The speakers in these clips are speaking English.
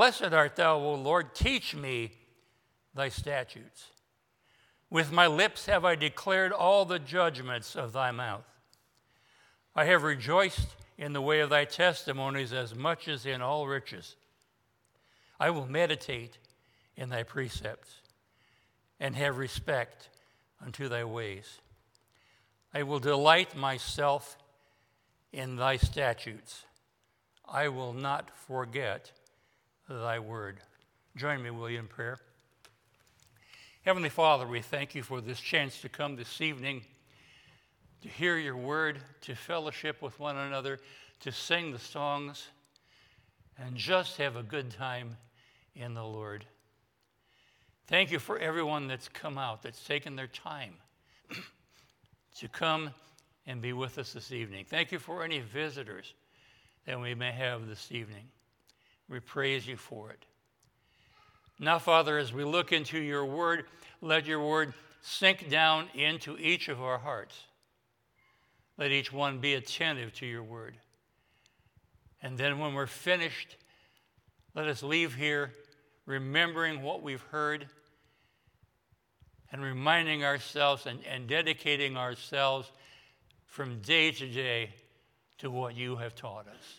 Blessed art thou, O Lord, teach me thy statutes. With my lips have I declared all the judgments of thy mouth. I have rejoiced in the way of thy testimonies as much as in all riches. I will meditate in thy precepts and have respect unto thy ways. I will delight myself in thy statutes. I will not forget thy word. Join me, will you, in prayer? Heavenly Father, we thank you for this chance to come this evening to hear your word, to fellowship with one another, to sing the songs, and just have a good time in the Lord. Thank you for everyone that's come out, that's taken their time to come and be with us this evening. Thank you for any visitors that we may have this evening. We praise you for it. Now, Father, as we look into your word, let your word sink down into each of our hearts. Let each one be attentive to your word. And then when we're finished, let us leave here remembering what we've heard and reminding ourselves and dedicating ourselves from day to day to what you have taught us.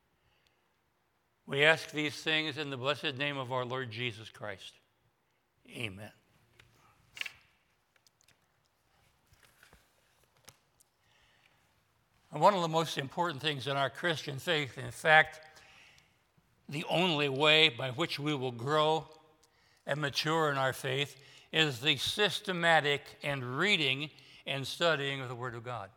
We ask these things in the blessed name of our Lord Jesus Christ. Amen. And one of the most important things in our Christian faith, in fact, the only way by which we will grow and mature in our faith, is the systematic and reading and studying of the Word of God,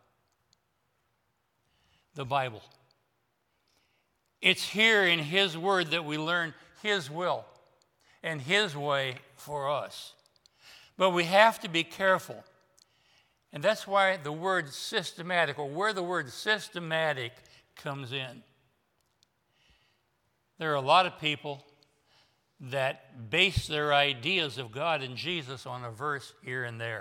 the Bible. It's here in His Word that we learn His will and His way for us. But we have to be careful. And that's why the word systematic, or where the word systematic comes in. There are a lot of people that base their ideas of God and Jesus on a verse here and there.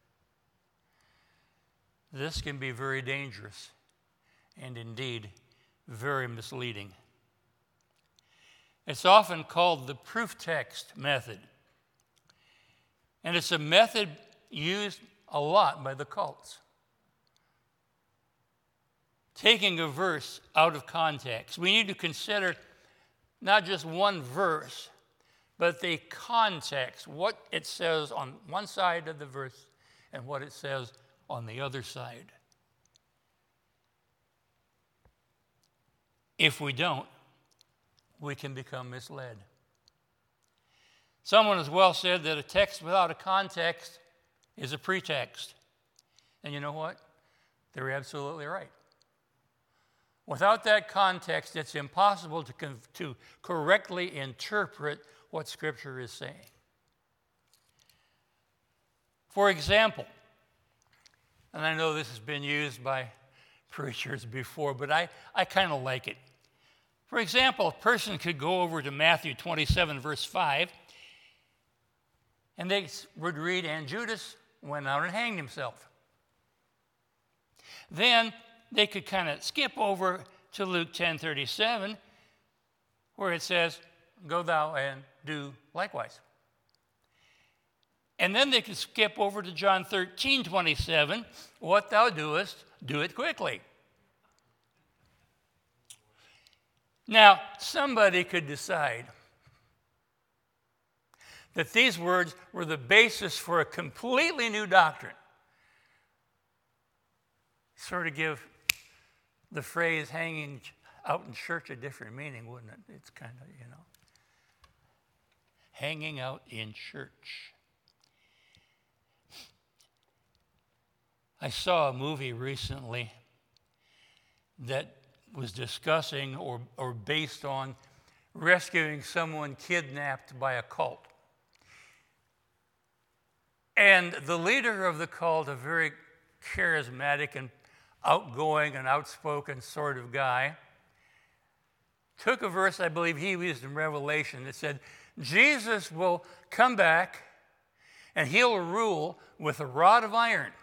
This can be very dangerous and indeed very misleading. It's often called the proof text method. And it's a method used a lot by the cults. Taking a verse out of context. We need to consider not just one verse, but the context, what it says on one side of the verse and what it says on the other side. If we don't, we can become misled. Someone has well said that a text without a context is a pretext. And you know what? They're absolutely right. Without that context, it's impossible to correctly interpret what Scripture is saying. For example, and I know this has been used by preachers before, but I kind of like it. For example, a person could go over to Matthew 27, verse 5, and they would read, and Judas went out and hanged himself. Then they could kind of skip over to Luke 10:37, where it says, go thou and do likewise. And then they could skip over to John 13:27, what thou doest, do it quickly. Now, somebody could decide that these words were the basis for a completely new doctrine. Sort of give the phrase hanging out in church a different meaning, wouldn't it? It's kind of, hanging out in church. I saw a movie recently that was discussing or based on rescuing someone kidnapped by a cult. And the leader of the cult, a very charismatic and outgoing and outspoken sort of guy, took a verse I believe he used in Revelation that said, Jesus will come back and he'll rule with a rod of iron.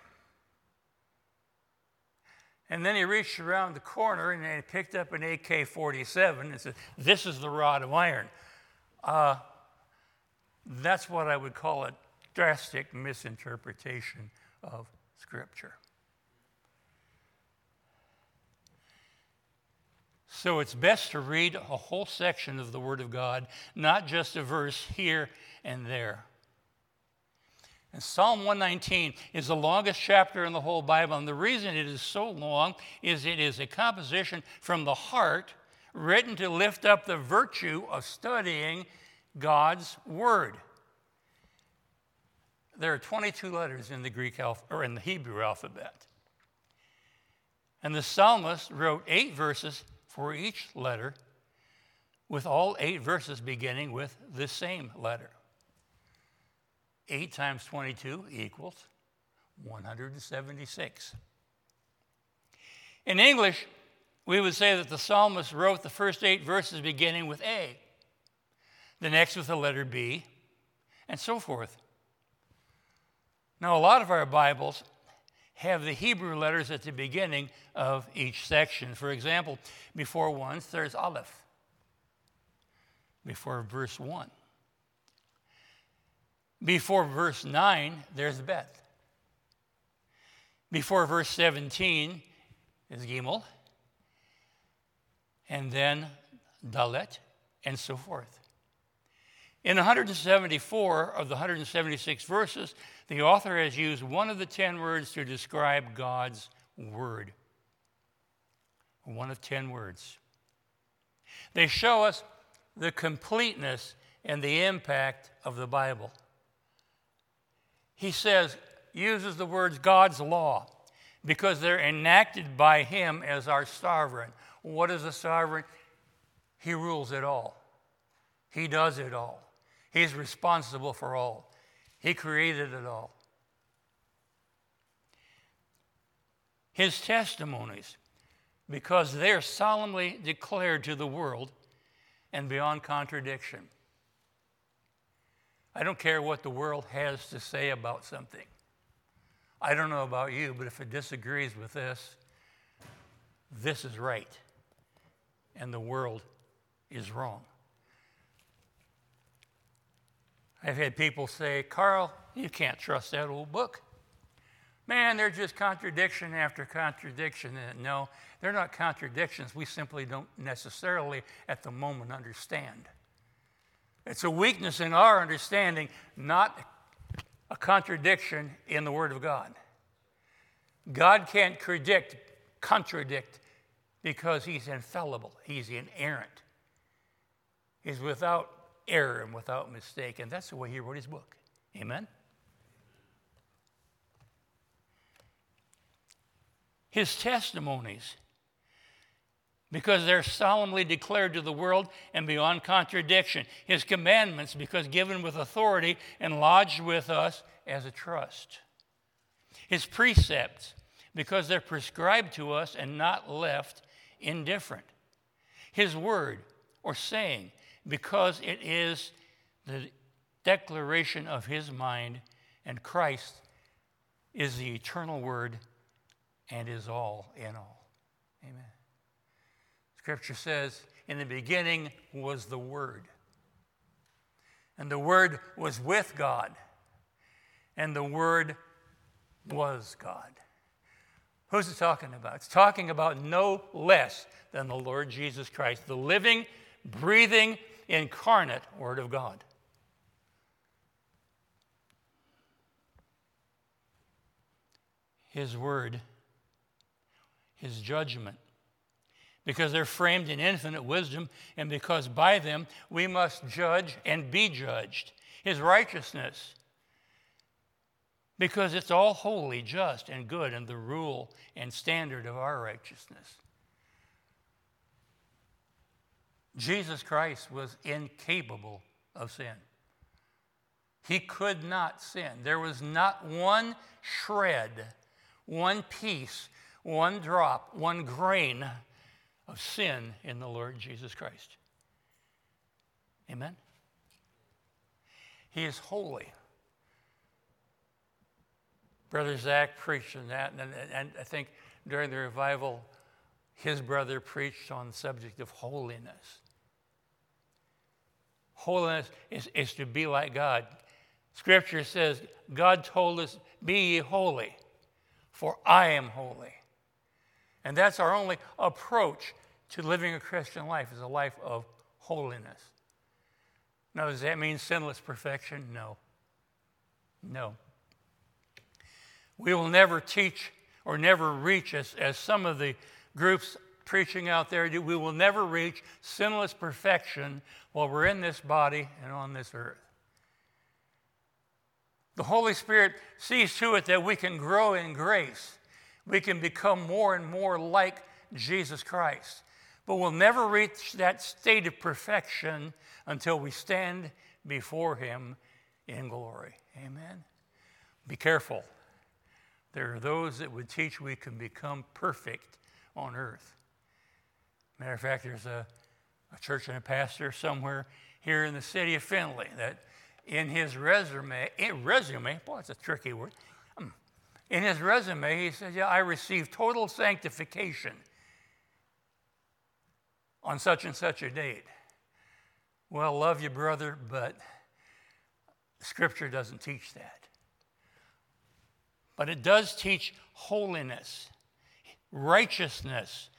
And then he reached around the corner and he picked up an AK-47 and said, this is the rod of iron. That's what I would call a drastic misinterpretation of Scripture. So it's best to read a whole section of the Word of God, not just a verse here and there. And Psalm 119 is the longest chapter in the whole Bible, and the reason it is so long is it is a composition from the heart written to lift up the virtue of studying God's Word. There are 22 letters in the Hebrew alphabet. And the psalmist wrote 8 verses for each letter, with all 8 verses beginning with the same letter. 8 times 22 equals 176. In English, we would say that the psalmist wrote the first 8 verses beginning with A, the next with the letter B, and so forth. Now, a lot of our Bibles have the Hebrew letters at the beginning of each section. For example, before 1, there's Aleph. Before verse 1. Before verse 9, there's Bet. Before verse 17 is Gimel. And then Dalet, and so forth. In 174 of the 176 verses, the author has used one of the 10 words to describe God's Word. One of 10 words. They show us the completeness and the impact of the Bible. He uses the words God's law because they're enacted by Him as our sovereign. What is a sovereign? He rules it all. He does it all. He's responsible for all. He created it all. His testimonies, because they're solemnly declared to the world and beyond contradiction. I don't care what the world has to say about something. I don't know about you, but if it disagrees with this is right, and the world is wrong. I've had people say, Carl, you can't trust that old book. Man, they're just contradiction after contradiction. And no, they're not contradictions. We simply don't necessarily at the moment understand. It's a weakness in our understanding, not a contradiction in the Word of God. God can't contradict because He's infallible. He's inerrant. He's without error and without mistake. And that's the way He wrote His book. Amen? His testimonies, because they're solemnly declared to the world and beyond contradiction. His commandments, because given with authority and lodged with us as a trust. His precepts, because they're prescribed to us and not left indifferent. His word or saying, because it is the declaration of His mind, and Christ is the eternal word and is all in all. Amen. Scripture says, in the beginning was the Word. And the Word was with God. And the Word was God. Who's it talking about? It's talking about no less than the Lord Jesus Christ, the living, breathing, incarnate Word of God. His Word, His judgment, because they're framed in infinite wisdom, and because by them we must judge and be judged. His righteousness, because it's all holy, just, and good, and the rule and standard of our righteousness. Jesus Christ was incapable of sin. He could not sin. There was not one shred, one piece, one drop, one grain of sin in the Lord Jesus Christ. Amen? He is holy. Brother Zach preached on that, and I think during the revival, his brother preached on the subject of holiness. Holiness is to be like God. Scripture says, God told us, be ye holy, for I am holy. And that's our only approach to living a Christian life, is a life of holiness. Now, does that mean sinless perfection? No. No. We will never teach or never reach, as some of the groups preaching out there do, we will never reach sinless perfection while we're in this body and on this earth. The Holy Spirit sees to it that we can grow in grace. We can become more and more like Jesus Christ. But we'll never reach that state of perfection until we stand before Him in glory. Amen? Be careful. There are those that would teach we can become perfect on earth. Matter of fact, there's a church and a pastor somewhere here in the city of Findlay that in his resume, boy, that's a tricky word. In his resume, he said, I received total sanctification on such and such a date. Well, love you, brother, but Scripture doesn't teach that. But it does teach holiness. Righteousness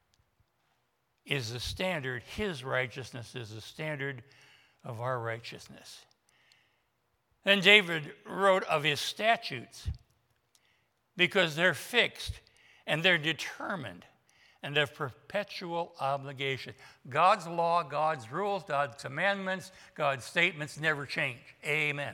is the standard. His righteousness is the standard of our righteousness. Then David wrote of his statutes because they're fixed and they're determined and of perpetual obligation. God's law, God's rules, God's commandments, God's statements never change. Amen.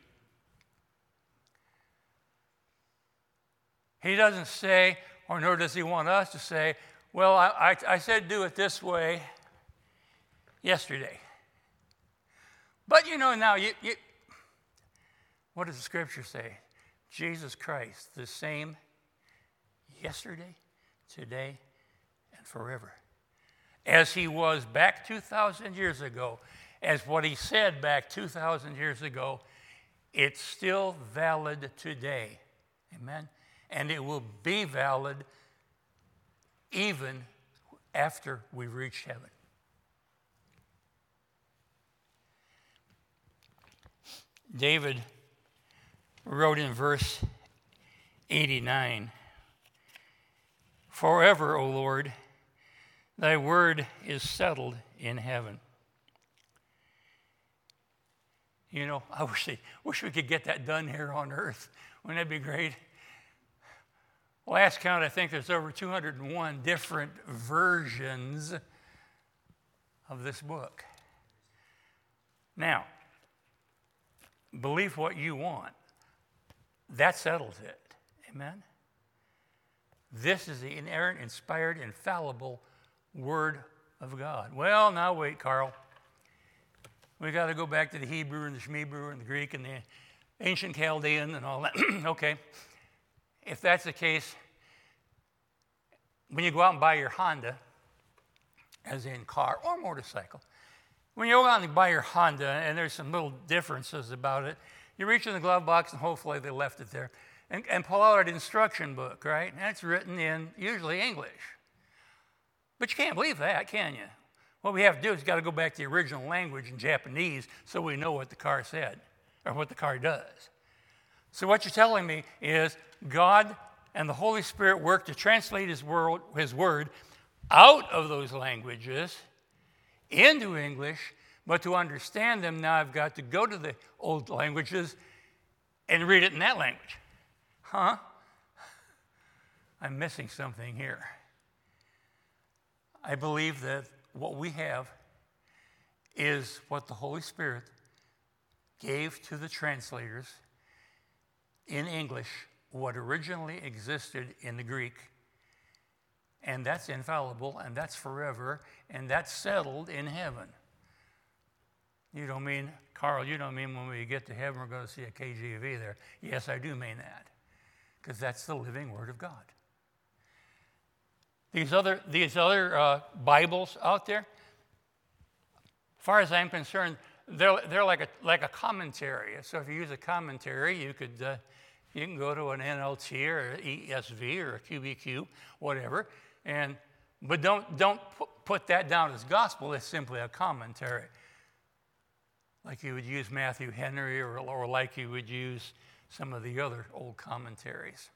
He doesn't say, or nor does he want us to say, well, I said do it this way yesterday. But now what does the Scripture say? Jesus Christ, the same yesterday, today, and forever. As he was back 2,000 years ago, as what he said back 2,000 years ago, it's still valid today. Amen? And it will be valid even after we've reached heaven. David wrote in verse 89, "Forever, O Lord, thy word is settled in heaven." I wish we could get that done here on earth. Wouldn't that be great? Last count, I think there's over 201 different versions of this book. Now, believe what you want. That settles it. Amen? This is the inerrant, inspired, infallible Word of God. Well, now wait, Carl. We got to go back to the Hebrew and the Shmebrew and the Greek and the ancient Chaldean and all that. Okay. If that's the case, when you go out and buy your Honda, as in car or motorcycle, when you go out and buy your Honda, and there's some little differences about it, you reach in the glove box, and hopefully they left it there, and pull out an instruction book, right? And it's written in usually English. But you can't believe that, can you? What we have to do is got to go back to the original language in Japanese so we know what the car said or what the car does. So what you're telling me is God and the Holy Spirit work to translate His word out of those languages into English, but to understand them, now I've got to go to the old languages and read it in that language. Huh? I'm missing something here. I believe that what we have is what the Holy Spirit gave to the translators in English, what originally existed in the Greek. And that's infallible, and that's forever, and that's settled in heaven. You don't mean, Carl, you don't mean when we get to heaven we're going to see a KJV there. Yes, I do mean that, because that's the living Word of God. These other Bibles out there, as far as I'm concerned, they're like a commentary. So if you use a commentary, you can go to an NLT or an ESV or a QBQ, whatever, but don't put that down as gospel. It's simply a commentary. like you would use Matthew Henry or like you would use some of the other old commentaries.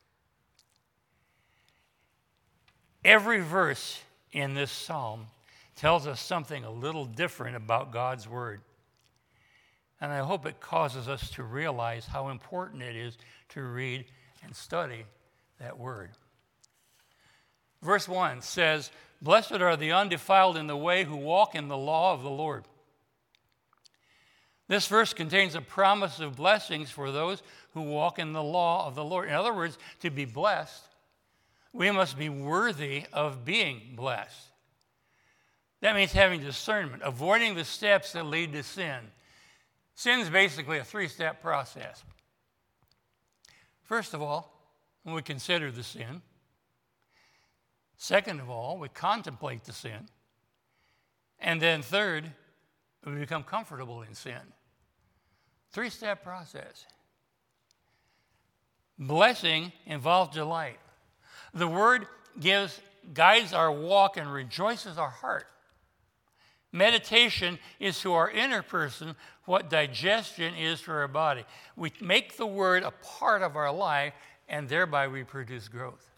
Every verse in this psalm tells us something a little different about God's word. And I hope it causes us to realize how important it is to read and study that word. Verse 1 says, "Blessed are the undefiled in the way who walk in the law of the Lord." This verse contains a promise of blessings for those who walk in the law of the Lord. In other words, to be blessed, we must be worthy of being blessed. That means having discernment, avoiding the steps that lead to sin. Sin is basically a three-step process. First of all, when we consider the sin. Second of all, we contemplate the sin. And then third, we become comfortable in sin. Three-step process. Blessing involves delight. The word guides our walk and rejoices our heart. Meditation is to our inner person what digestion is to our body. We make the word a part of our life, and thereby we produce growth.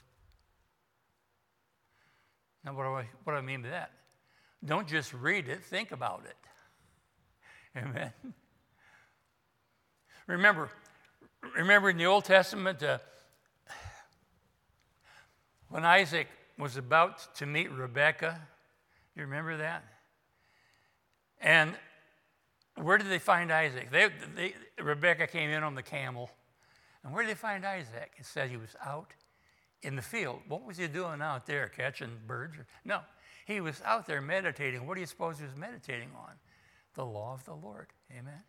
Now, what do I mean by that? Don't just read it, think about it. Amen. Remember in the Old Testament, when Isaac was about to meet Rebekah, you remember that? And where did they find Isaac? Rebekah came in on the camel. And where did they find Isaac? It said he was out in the field. What was he doing out there? Catching birds? No, he was out there meditating. What do you suppose he was meditating on? The law of the Lord. Amen.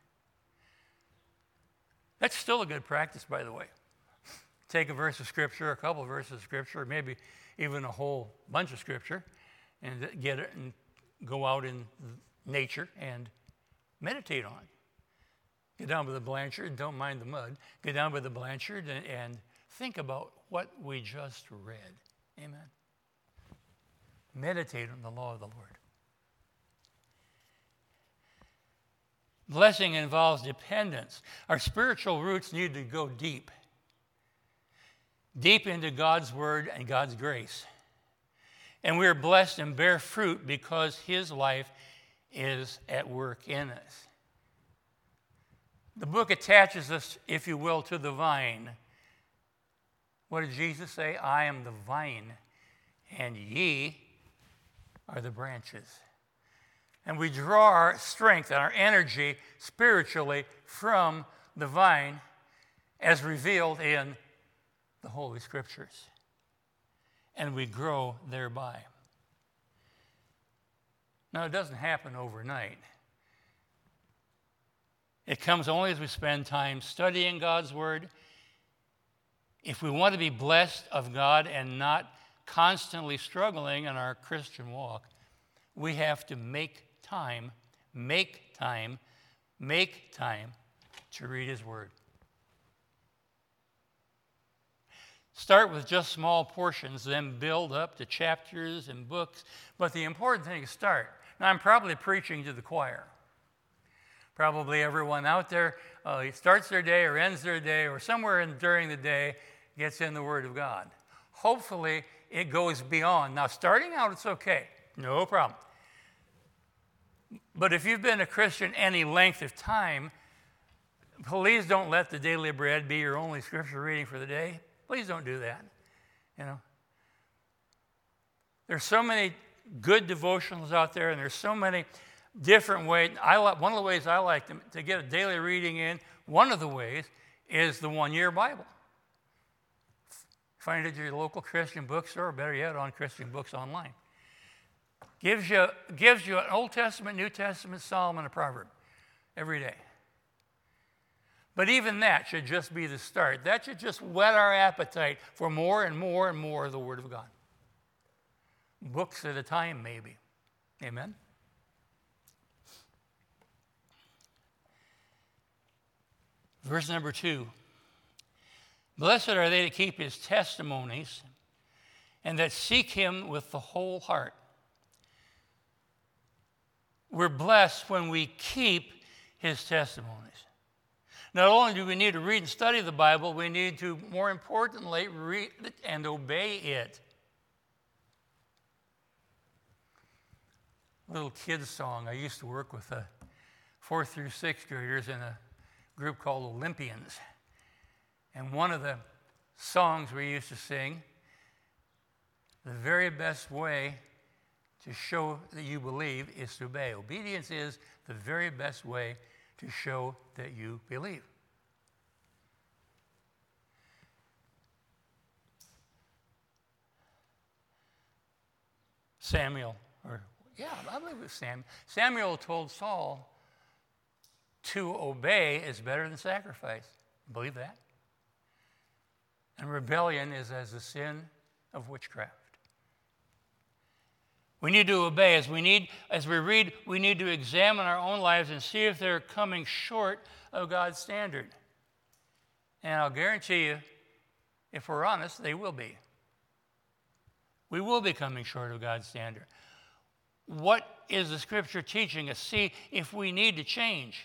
That's still a good practice, by the way. Take a verse of Scripture, a couple of verses of Scripture, maybe even a whole bunch of Scripture, and get it and go out in nature and meditate on it. Get down by the Blanchard and don't mind the mud. Get down by the Blanchard and think about what we just read. Amen. Meditate on the law of the Lord. Blessing involves dependence. Our spiritual roots need to go deep into God's word and God's grace. And we are blessed and bear fruit because his life is at work in us. The book attaches us, if you will, to the vine. What did Jesus say? I am the vine, and ye are the branches. And we draw our strength and our energy spiritually from the vine as revealed in the Holy Scriptures. And we grow thereby. Now, it doesn't happen overnight. It comes only as we spend time studying God's Word. If we want to be blessed of God and not constantly struggling in our Christian walk, we have to make time to read His Word. Start with just small portions, then build up to chapters and books. But the important thing is start. Now, I'm probably preaching to the choir. Probably everyone out there starts their day or ends their day or somewhere during the day gets in the Word of God. Hopefully, it goes beyond. Now, starting out, it's okay. No problem. But if you've been a Christian any length of time, please don't let the daily bread be your only scripture reading for the day. Please don't do that. You know, there's so many good devotionals out there, and there's so many different ways. One of the ways I like to get a daily reading in, one of the ways is the one-year Bible. Find it at your local Christian bookstore, or better yet, on Christian Books Online. Gives you an Old Testament, New Testament, Psalm, and a proverb every day. But even that should just be the start. That should just whet our appetite for more and more and more of the Word of God. Books at a time, maybe. Amen? Verse number 2. Blessed are they that keep his testimonies and that seek him with the whole heart. We're blessed when we keep his testimonies. Not only do we need to read and study the Bible, we need to, more importantly, read it and obey it. Little kids song. I used to work with 4th through 6th graders in a group called Olympians. And one of the songs we used to sing, the very best way to show that you believe is to obey. Obedience is the very best way to show that you believe. I believe it was Samuel. Samuel told Saul to obey is better than sacrifice. Believe that? And rebellion is as the sin of witchcraft. We need to obey. As we read, we need to examine our own lives and see if they're coming short of God's standard. And I'll guarantee you, if we're honest, they will be. We will be coming short of God's standard. What is the Scripture teaching us? See if we need to change.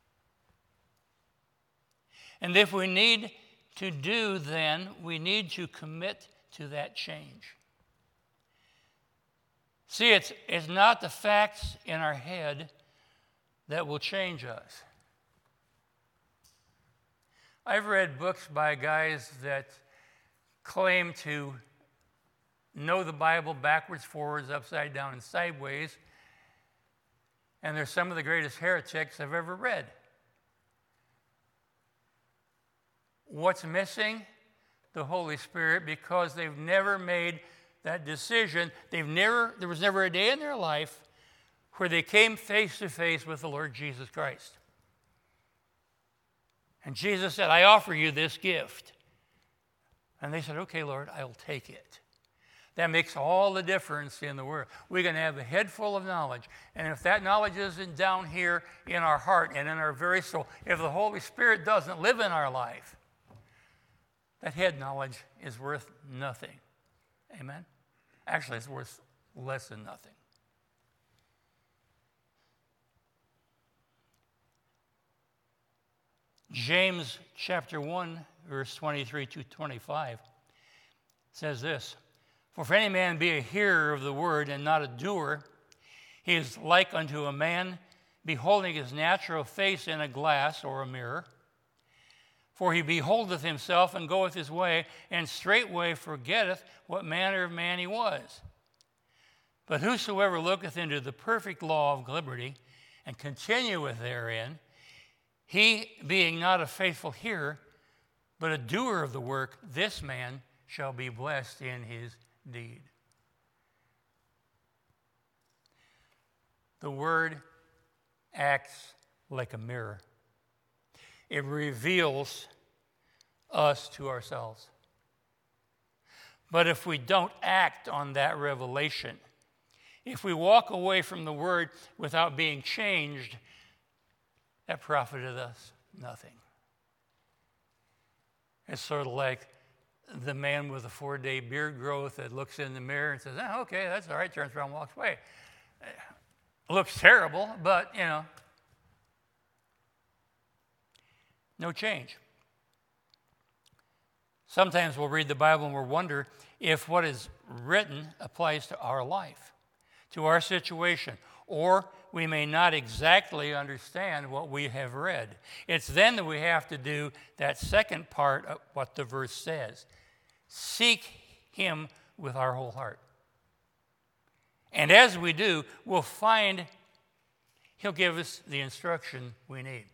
And if we need to do, then we need to commit to that change. See, it's not the facts in our head that will change us. I've read books by guys that claim to know the Bible backwards, forwards, upside down, and sideways, and they're some of the greatest heretics I've ever read. What's missing? The Holy Spirit, because they've never made that decision. There was never a day in their life where they came face to face with the Lord Jesus Christ. And Jesus said, I offer you this gift. And they said, okay, Lord, I'll take it. That makes all the difference in the world. We're going to have a head full of knowledge. And if that knowledge isn't down here in our heart and in our very soul, if the Holy Spirit doesn't live in our life, that head knowledge is worth nothing. Amen? Actually, it's worth less than nothing. James chapter 1, verse 23 to 25 says this, For if any man be a hearer of the word and not a doer, he is like unto a man beholding his natural face in a glass or a mirror. For he beholdeth himself and goeth his way, and straightway forgetteth what manner of man he was. But whosoever looketh into the perfect law of liberty, and continueth therein, he being not a faithful hearer, but a doer of the work, this man shall be blessed in his deed. The word acts like a mirror. It reveals us to ourselves. But if we don't act on that revelation, if we walk away from the word without being changed, that profited us nothing. It's sort of like the man with a 4-day beard growth that looks in the mirror and says, oh, okay, that's all right, turns around and walks away. It looks terrible, but, no change. Sometimes we'll read the Bible and we'll wonder if what is written applies to our life, to our situation, or we may not exactly understand what we have read. It's then that we have to do that second part of what the verse says. Seek him with our whole heart. And as we do, we'll find he'll give us the instruction we need.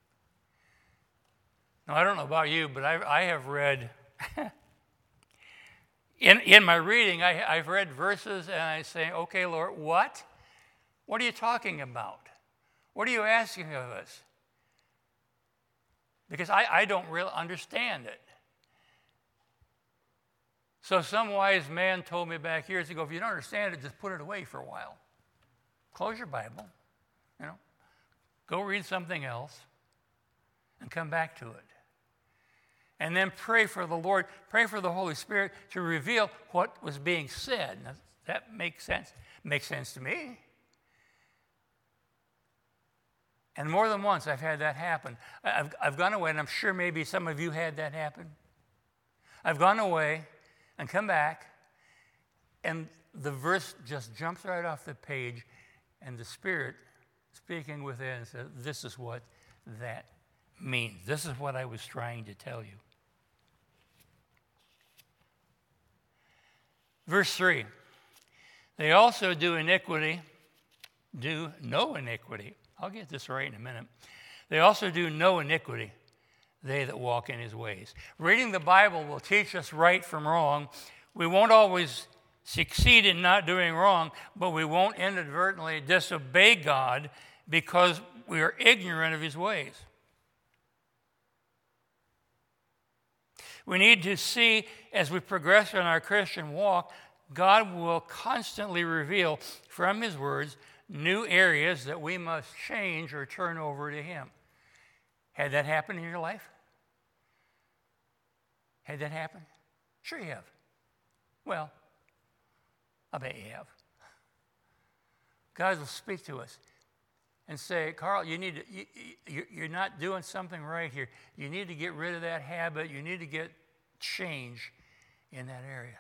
Now, I don't know about you, but I have read, in my reading, I've read verses and I say, okay, Lord, what? What are you talking about? What are you asking of us? Because I don't really understand it. So some wise man told me back years ago, if you don't understand it, just put it away for a while. Close your Bible, go read something else and come back to it. And then pray for the Lord, pray for the Holy Spirit to reveal what was being said. Now, that makes sense. Makes sense to me. And more than once I've had that happen. I've gone away, and I'm sure maybe some of you had that happen. I've gone away and come back, and the verse just jumps right off the page, and the Spirit speaking within says, this is what that means. This is what I was trying to tell you. Verse 3, they also do no iniquity. I'll get this right in a minute. They also do no iniquity, they that walk in his ways. Reading the Bible will teach us right from wrong. We won't always succeed in not doing wrong, but we won't inadvertently disobey God because we are ignorant of his ways. We need to see, as we progress in our Christian walk, God will constantly reveal from his words new areas that we must change or turn over to him. Had that happened in your life? Had that happened? Sure you have. Well, I bet you have. God will speak to us and say, Carl, you're not doing something right here. You need to get rid of that habit. You need to get change in that area.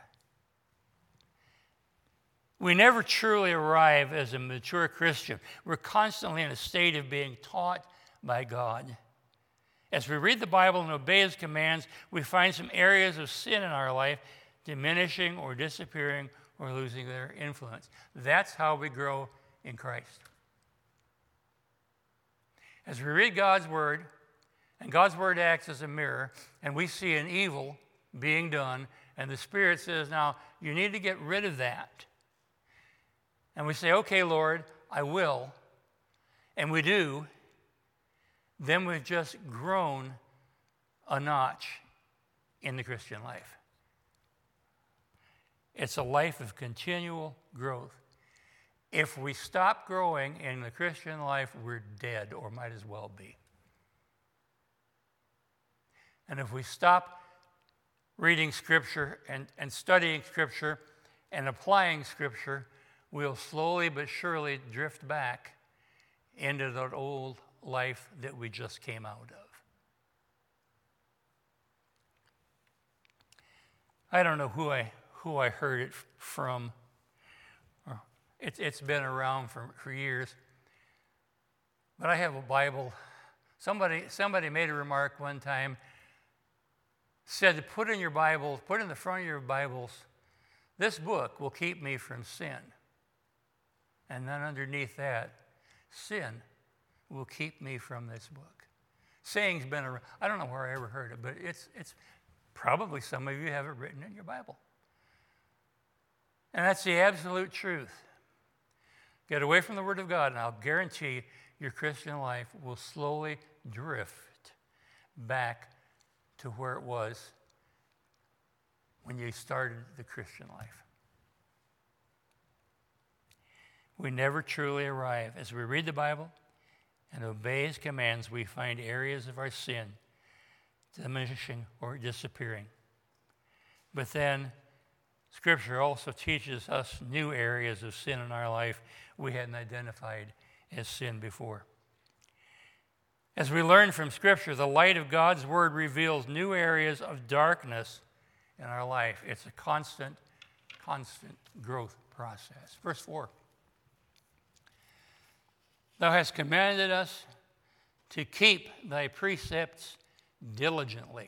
We never truly arrive as a mature Christian. We're constantly in a state of being taught by God. As we read the Bible and obey his commands, we find some areas of sin in our life diminishing or disappearing or losing their influence. That's how we grow in Christ. As we read God's word, and God's word acts as a mirror, and we see an evil being done, and the Spirit says, now, you need to get rid of that. And we say, okay, Lord, I will. And we do. Then we've just grown a notch in the Christian life. It's a life of continual growth. If we stop growing in the Christian life, we're dead, or might as well be. And if we stop reading Scripture and studying Scripture and applying Scripture, we'll slowly but surely drift back into that old life that we just came out of. I don't know who I heard it from. It's been around for years. But I have a Bible. Somebody made a remark one time, said to put in your Bibles, put in the front of your Bibles, this book will keep me from sin. And then underneath that, sin will keep me from this book. Saying's been around. I don't know where I ever heard it, but it's probably some of you have it written in your Bible. And that's the absolute truth. Get away from the Word of God, and I'll guarantee your Christian life will slowly drift back to where it was when you started the Christian life. We never truly arrive. As we read the Bible and obey his commands, we find areas of our sin diminishing or disappearing. But then Scripture also teaches us new areas of sin in our life we hadn't identified as sin before. As we learn from Scripture, the light of God's Word reveals new areas of darkness in our life. It's a constant growth process. Verse 4. Thou hast commanded us to keep thy precepts diligently.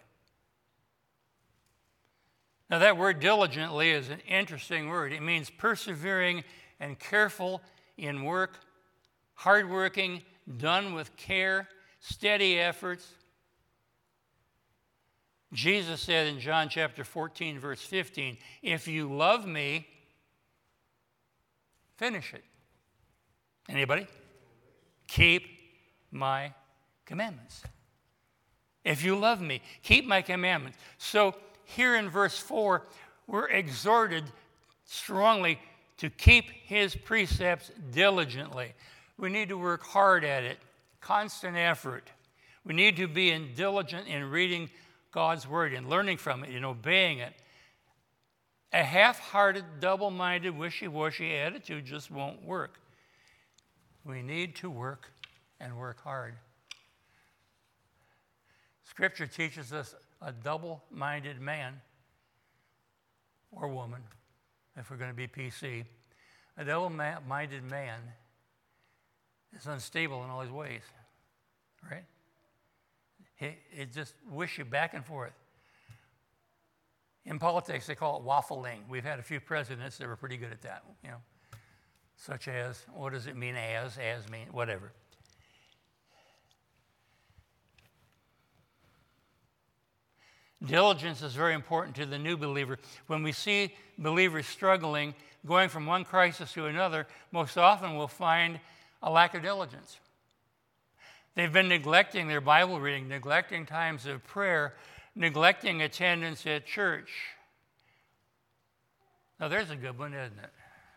Now that word diligently is an interesting word. It means persevering and careful in work, hardworking, done with care, steady efforts. Jesus said in John chapter 14, verse 15, if you love me, finish it. Anybody? Keep my commandments. If you love me, keep my commandments. So here in verse 4, we're exhorted strongly to keep his precepts diligently. We need to work hard at it, constant effort. We need to be diligent in reading God's word and learning from it and obeying it. A half-hearted, double-minded, wishy-washy attitude just won't work. We need to work and work hard. Scripture teaches us a double-minded man or woman, if we're going to be PC, a double-minded man is unstable in all his ways, right? It just wishes you back and forth. In politics, they call it waffling. We've had a few presidents that were pretty good at that, such as, what does it mean as mean, whatever. Diligence is very important to the new believer. When we see believers struggling, going from one crisis to another, most often we'll find a lack of diligence. They've been neglecting their Bible reading, neglecting times of prayer, neglecting attendance at church. Now there's a good one, isn't it?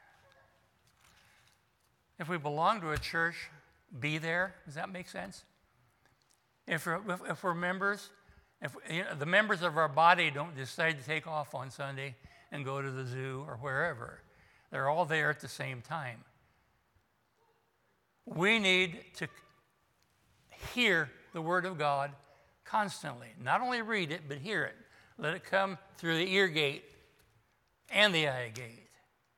If we belong to a church, be there. Does that make sense? If we're members, the members of our body don't decide to take off on Sunday and go to the zoo or wherever. They're all there at the same time. We need to hear the Word of God constantly. Not only read it, but hear it. Let it come through the ear gate and the eye gate.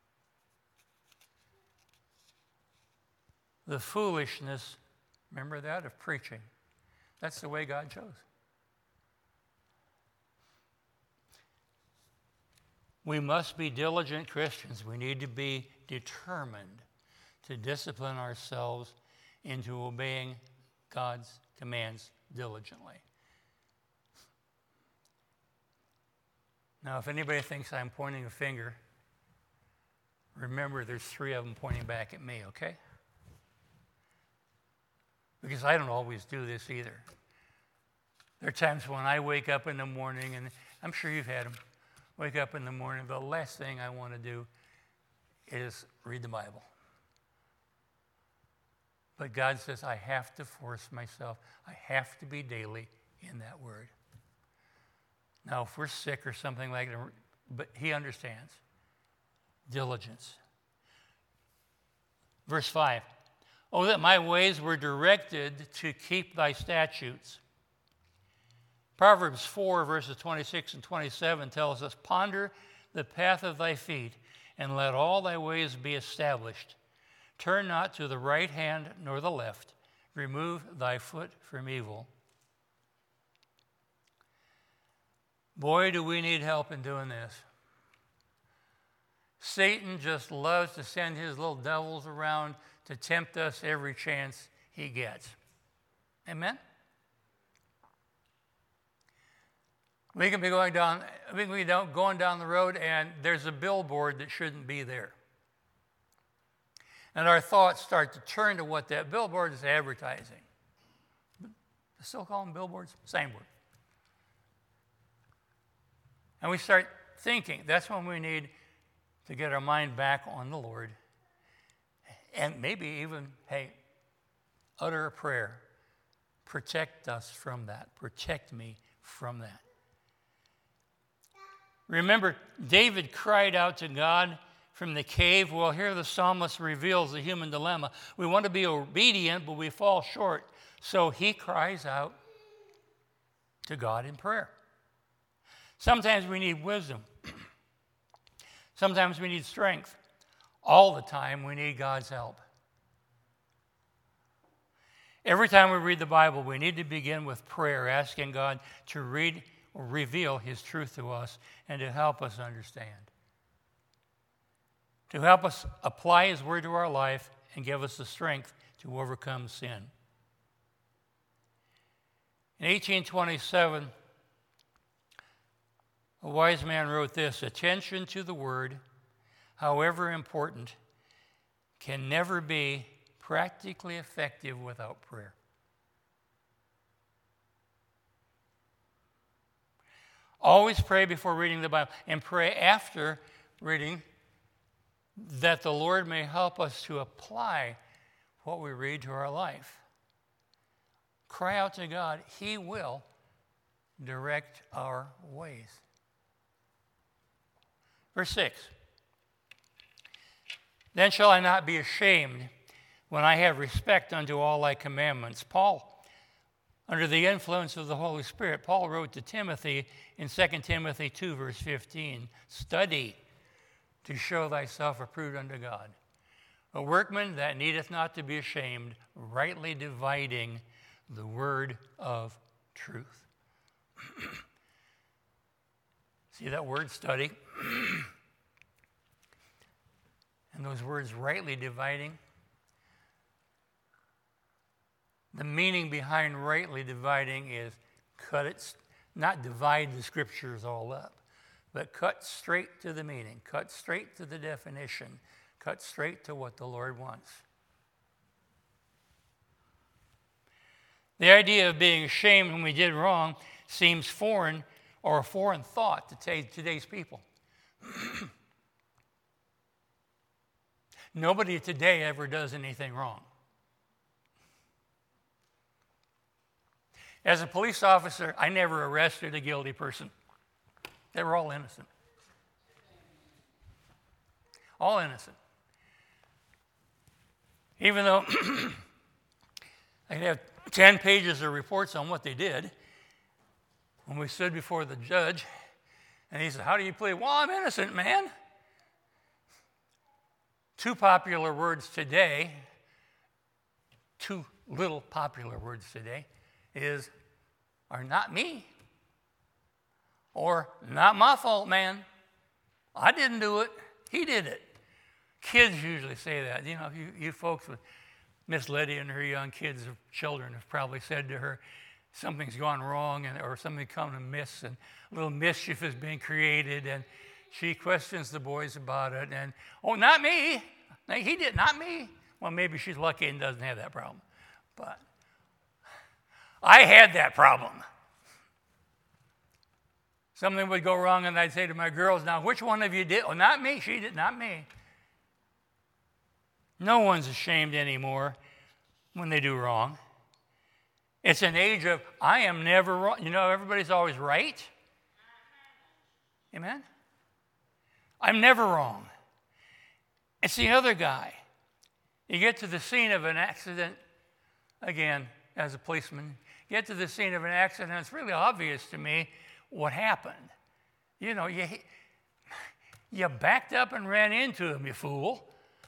The foolishness, remember that, of preaching. That's the way God chose. We must be diligent Christians. We need to be determined to discipline ourselves into obeying God's commands diligently. Now, if anybody thinks I'm pointing a finger, remember there's 3 of them pointing back at me, okay? Because I don't always do this either. There are times when I wake up in the morning, and I'm sure you've had them, wake up in the morning, the last thing I want to do is read the Bible. But God says I have to force myself. I have to be daily in that Word. Now, if we're sick or something like that, but He understands. Diligence. Verse 5. Oh, that my ways were directed to keep thy statutes. Proverbs 4, verses 26 and 27 tells us, ponder the path of thy feet, and let all thy ways be established. Turn not to the right hand nor the left. Remove thy foot from evil. Boy, do we need help in doing this. Satan just loves to send his little devils around to tempt us every chance he gets. Amen? We can be going down the road, and there's a billboard that shouldn't be there. And our thoughts start to turn to what that billboard is advertising. They still call them billboards? Same word. And we start thinking. That's when we need to get our mind back on the Lord. And maybe even, utter a prayer. Protect us from that. Protect me from that. Remember, David cried out to God from the cave. Well, here the psalmist reveals the human dilemma. We want to be obedient, but we fall short. So he cries out to God in prayer. Sometimes we need wisdom. Sometimes we need strength. All the time we need God's help. Every time we read the Bible, we need to begin with prayer, asking God to reveal His truth to us and to help us understand. To help us apply His word to our life and give us the strength to overcome sin. In 1827, a wise man wrote this: attention to the word, however important, can never be practically effective without prayer. Always pray before reading the Bible, and pray after reading, that the Lord may help us to apply what we read to our life. Cry out to God. He will direct our ways. Verse 6. Then shall I not be ashamed, when I have respect unto all thy commandments. Paul, under the influence of the Holy Spirit, Paul wrote to Timothy in 2 Timothy 2, verse 15, study to show thyself approved unto God, a workman that needeth not to be ashamed, rightly dividing the word of truth. See that word, study? And those words, rightly dividing. The meaning behind rightly dividing is cut it, not divide the scriptures all up, but cut straight to the meaning, cut straight to the definition, cut straight to what the Lord wants. The idea of being ashamed when we did wrong seems foreign or a foreign thought to today's people. Nobody today ever does anything wrong. As a police officer, I never arrested a guilty person. They were all innocent. All innocent. Even though I could have 10 pages of reports on what they did, when we stood before the judge, and he said, how do you plead? Well, I'm innocent, man. Two popular words today, two little popular words today, are not me, or not my fault, man. I didn't do it. He did it. Kids usually say that. You know, you folks with Miss Lydia and her young kids or children have probably said to her, something's gone wrong or something come amiss and a little mischief is being created, and she questions the boys about it, and, oh, not me. He did, not me. Well, maybe she's lucky and doesn't have that problem. But I had that problem. Something would go wrong, and I'd say to my girls, now, which one of you did? Oh, not me. She did, not me. No one's ashamed anymore when they do wrong. It's an age of, I am never wrong. You know, everybody's always right. Amen? I'm never wrong. It's the other guy. You get to the scene of an accident, again, as a policeman, get to the scene of an accident, it's really obvious to me what happened. You know, you backed up and ran into him, you fool.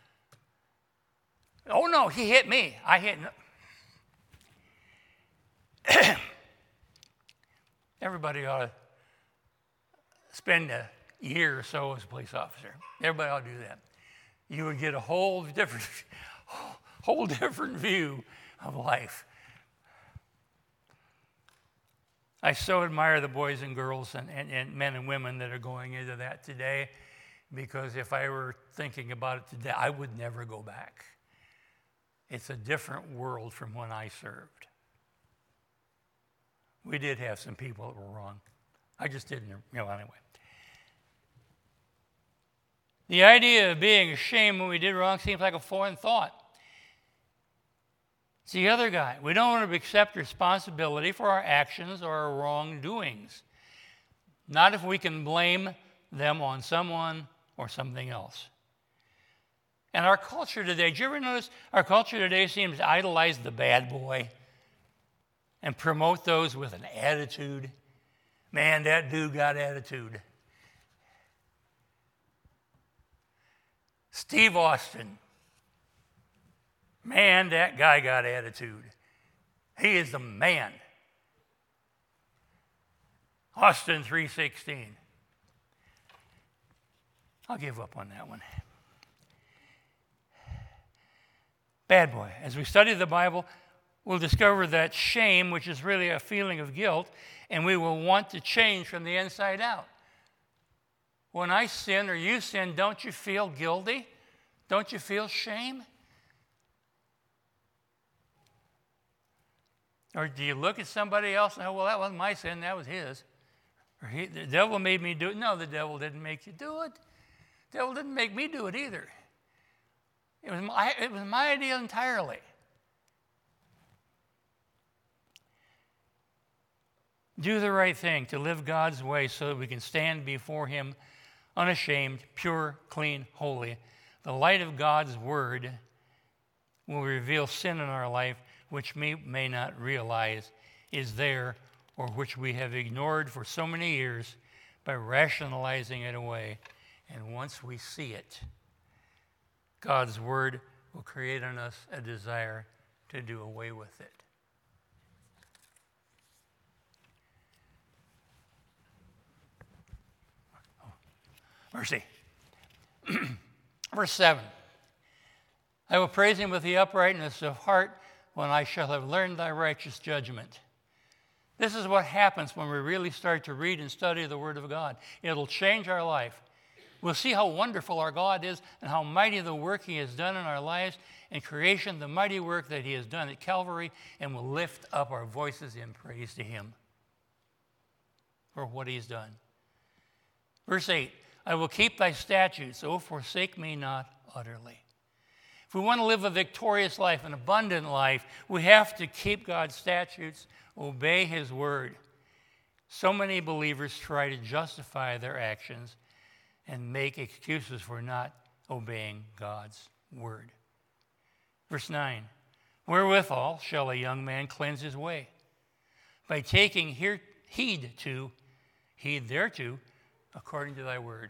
Oh, no, he hit me. I hit him. Everybody ought to spend a year or so as a police officer. Everybody ought to do that. You would get a whole different view of life. I so admire the boys and girls and men and women that are going into that today, because if I were thinking about it today, I would never go back. It's a different world from when I served. We did have some people that were wrong. I just didn't, anyway. The idea of being ashamed when we did wrong seems like a foreign thought. It's the other guy. We don't want to accept responsibility for our actions or our wrongdoings. Not if we can blame them on someone or something else. And our culture today, did you ever notice our culture today seems to idolize the bad boy and promote those with an attitude? Man, that dude got attitude. Steve Austin. Man, that guy got attitude. He is the man. Austin 3:16. I'll give up on that one. Bad boy. As we study the Bible, we'll discover that shame, which is really a feeling of guilt, and we will want to change from the inside out. When I sin or you sin, don't you feel guilty? Don't you feel shame? Or do you look at somebody else and go, well, that wasn't my sin, that was his. Or the devil made me do it. No, the devil didn't make you do it. The devil didn't make me do it either. It was my idea entirely. Do the right thing, to live God's way so that we can stand before him unashamed, pure, clean, holy. The light of God's word will reveal sin in our life which we may not realize is there, or which we have ignored for so many years by rationalizing it away. And once we see it, God's word will create in us a desire to do away with it. Mercy. Verse 7. I will praise him with the uprightness of heart when I shall have learned thy righteous judgment. This is what happens when we really start to read and study the Word of God. It'll change our life. We'll see how wonderful our God is and how mighty the work he has done in our lives in creation, the mighty work that he has done at Calvary, and we'll lift up our voices in praise to him for what he's done. Verse 8, I will keep thy statutes, O forsake me not utterly. If we want to live a victorious life, an abundant life, we have to keep God's statutes, obey his word. So many believers try to justify their actions and make excuses for not obeying God's word. Verse 9, wherewithal shall a young man cleanse his way? By taking heed thereto, according to thy word.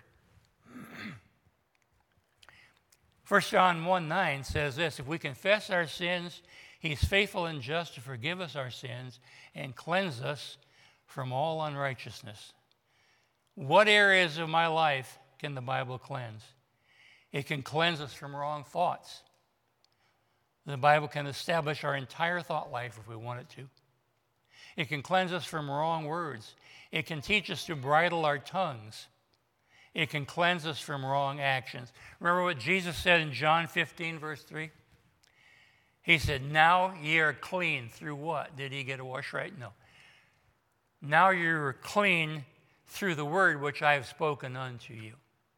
1 John 1:9 says this, if we confess our sins, he's faithful and just to forgive us our sins and cleanse us from all unrighteousness. What areas of my life can the Bible cleanse? It can cleanse us from wrong thoughts. The Bible can establish our entire thought life if we want it to. It can cleanse us from wrong words. It can teach us to bridle our tongues. It can cleanse us from wrong actions. Remember what Jesus said in John 15, verse 3? He said, now ye are clean through what? Did he get a wash right? No. Now you're clean through the word which I have spoken unto you.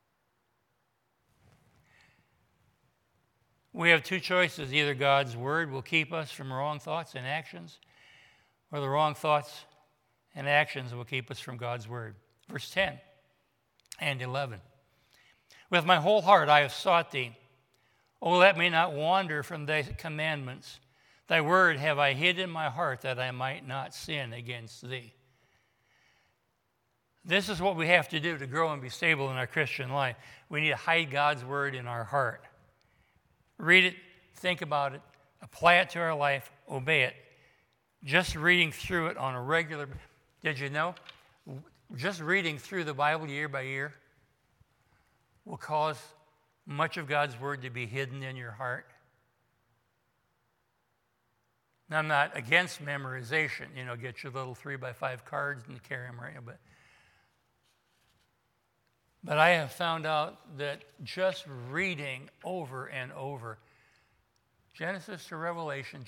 We have two choices. Either God's word will keep us from wrong thoughts and actions, or the wrong thoughts and actions will keep us from God's word. Verse 10 and 11. With my whole heart I have sought thee. O let me not wander from thy commandments. Thy word have I hid in my heart that I might not sin against thee. This is what we have to do to grow and be stable in our Christian life. We need to hide God's word in our heart. Read it, think about it, apply it to our life, obey it. Just reading through it on a regular basis. Did you know? Just reading through the Bible year by year will cause much of God's word to be hidden in your heart. Now, I'm not against memorization. Get your little 3x5 cards and carry them around. But I have found out that just reading over and over, Genesis to Revelation,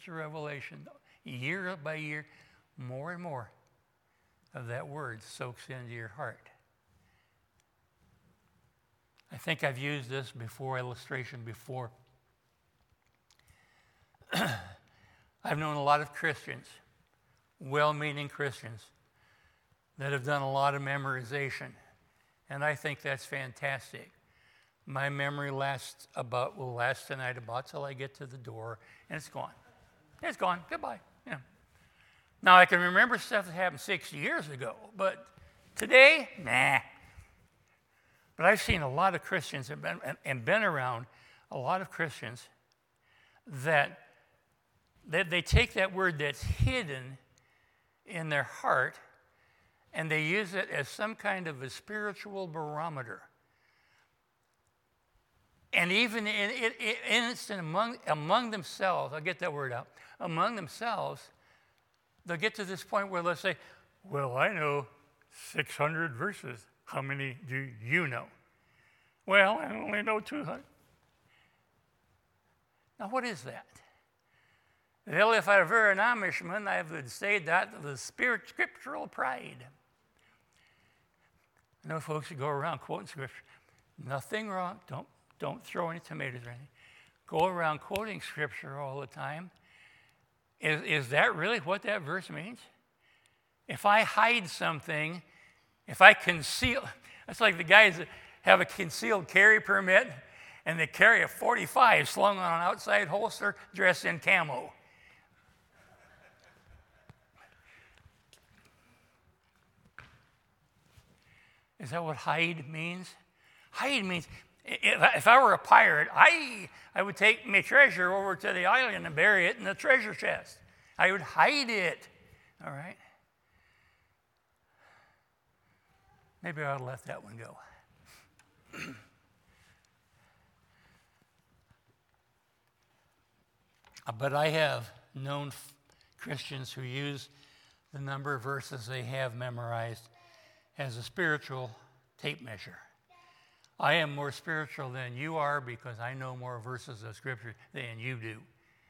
year by year, more and more of that word soaks into your heart. I think I've used this illustration before. I've known a lot of Christians, well-meaning Christians, that have done a lot of memorization, and I think that's fantastic. My memory will last tonight about till I get to the door, and it's gone. It's gone. Goodbye. Yeah. Now, I can remember stuff that happened 60 years ago, but today, nah. But I've seen a lot of Christians and been around a lot of Christians that they take that word that's hidden in their heart and they use it as some kind of a spiritual barometer. And even among themselves, I'll get that word out, among themselves, they'll get to this point where they'll say, well, I know 600 verses. How many do you know? Well, I only know 200. Now, what is that? Well, if I were an Amishman, I would say that was scriptural pride. I know folks who go around quoting scripture. Nothing wrong. Don't throw any tomatoes or anything. Go around quoting scripture all the time. Is that really what that verse means? If I hide something, if I conceal, it's like the guys that have a concealed carry permit and they carry a .45 slung on an outside holster dressed in camo. Is that what hide means? Hide means, if I were a pirate, I would take my treasure over to the island and bury it in the treasure chest. I would hide it, all right? Maybe I ought to let that one go. But I have known Christians who use the number of verses they have memorized as a spiritual tape measure. I am more spiritual than you are because I know more verses of Scripture than you do.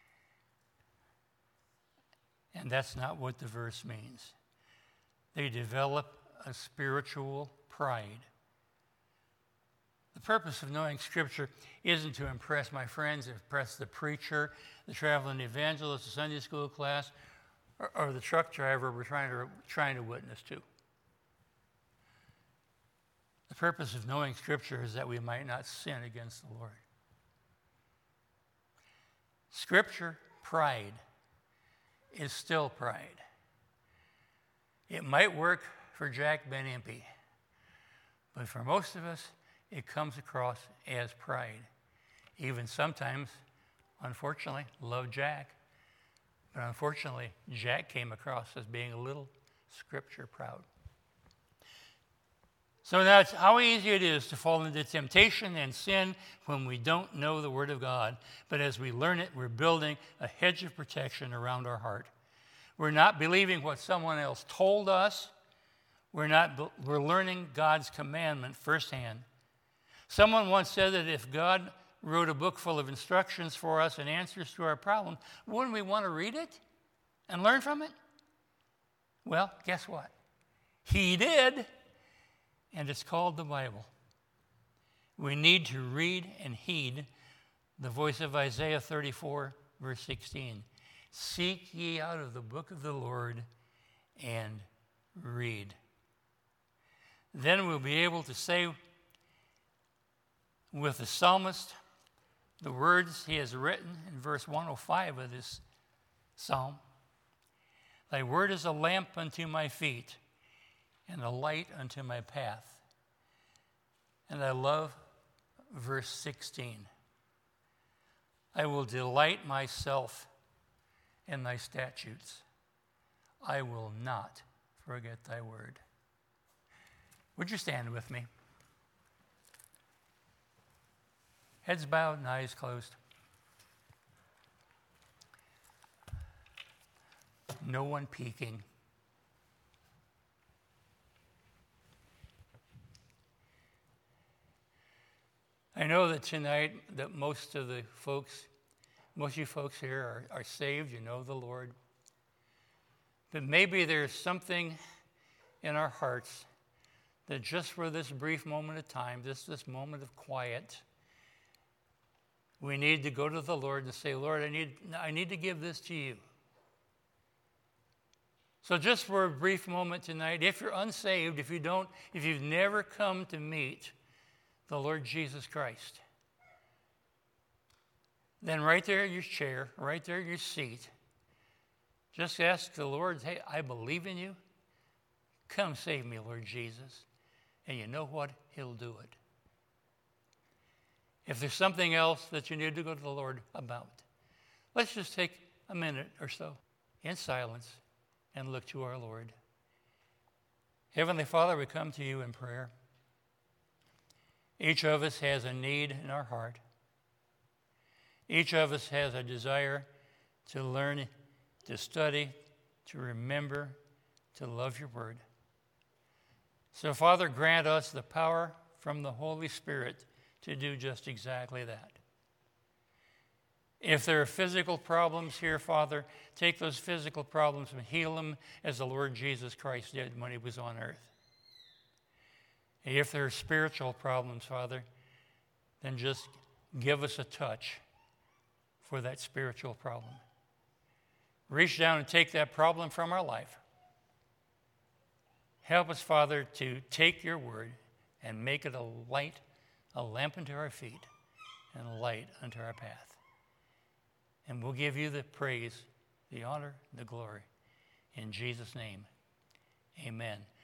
And that's not what the verse means. They develop a spiritual pride. The purpose of knowing Scripture isn't to impress my friends, impress the preacher, the traveling evangelist, the Sunday school class, or the truck driver we're trying to witness to. The purpose of knowing Scripture is that we might not sin against the Lord. Scripture pride is still pride. It might work for Jack Ben Impey, but for most of us, it comes across as pride. Even sometimes, unfortunately, love Jack, but unfortunately, Jack came across as being a little Scripture proud. So that's how easy it is to fall into temptation and sin when we don't know the Word of God. But as we learn it, we're building a hedge of protection around our heart. We're not believing what someone else told us. We're learning God's commandment firsthand. Someone once said that if God wrote a book full of instructions for us and answers to our problems, wouldn't we want to read it and learn from it? Well, guess what? He did. And it's called the Bible. We need to read and heed the voice of Isaiah 34, verse 16. Seek ye out of the book of the Lord and read. Then we'll be able to say with the psalmist the words he has written in verse 105 of this psalm. Thy word is a lamp unto my feet and a light unto my path. And I love verse 16. I will delight myself in thy statutes. I will not forget thy word. Would you stand with me? Heads bowed and eyes closed. No one peeking. I know that tonight that most of you folks here are saved, you know the Lord. But maybe there's something in our hearts that just for this brief moment of time, this moment of quiet, we need to go to the Lord and say, Lord, I need to give this to you. So just for a brief moment tonight, if you're unsaved, if you've never come to meet the Lord Jesus Christ, then right there in your chair, right there in your seat, just ask the Lord, hey, I believe in you. Come save me, Lord Jesus. And you know what? He'll do it. If there's something else that you need to go to the Lord about, let's just take a minute or so in silence and look to our Lord. Heavenly Father, we come to you in prayer. Each of us has a need in our heart. Each of us has a desire to learn, to study, to remember, to love your word. So, Father, grant us the power from the Holy Spirit to do just exactly that. If there are physical problems here, Father, take those physical problems and heal them as the Lord Jesus Christ did when he was on earth. And if there are spiritual problems, Father, then just give us a touch for that spiritual problem. Reach down and take that problem from our life. Help us, Father, to take your word and make it a light, a lamp unto our feet, and a light unto our path. And we'll give you the praise, the honor, the glory. In Jesus' name, amen.